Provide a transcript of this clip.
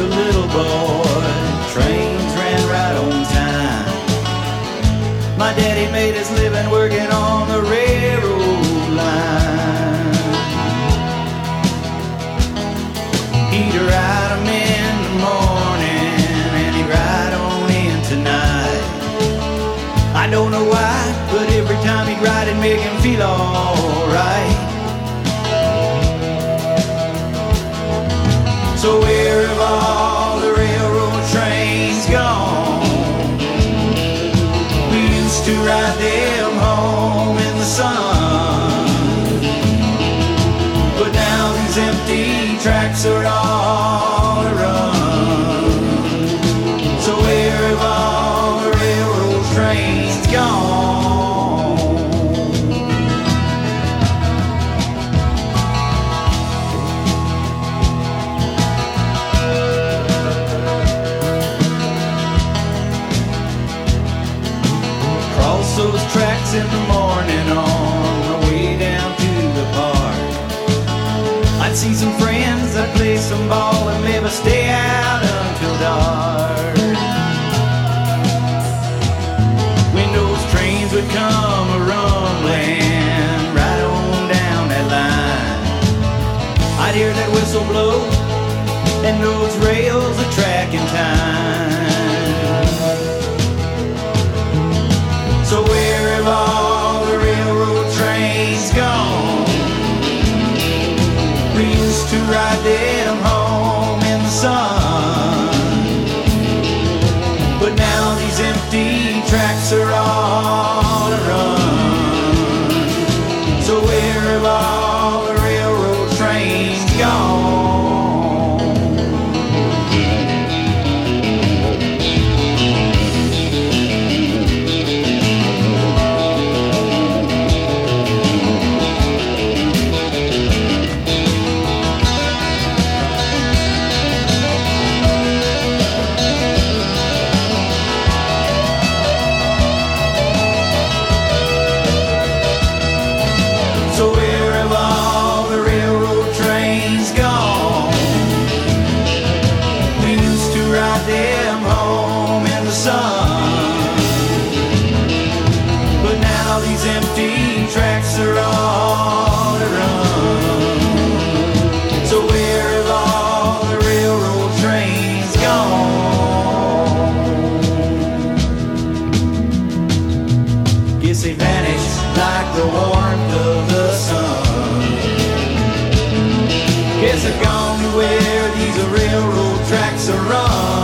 a little boy, trains ran right on time. My daddy made his living working on the railroad line. He'd ride 'em in the morning and he'd ride on in tonight. I don't know why, but every time he'd ride it'd make him feel alright. So where have all the railroad trains gone? We used to ride them home in the sun, but now these empty tracks are all to run. So where have all the railroad trains gone? Those tracks in the morning on the way down to the park. I'd see some friends, I'd play some ball and maybe stay out until dark. When those trains would come a-rumbling right on down that line, I'd hear that whistle blow and those rails a tracking time. So where have all the railroad trains gone? We used to ride them home in the sun, but now these empty tracks are all to run. So where have all the railroad trains gone? Tracks are all to run. So where have all the railroad trains gone? Guess they vanished like the warmth of the sun. Guess they're gone to where these railroad tracks are run.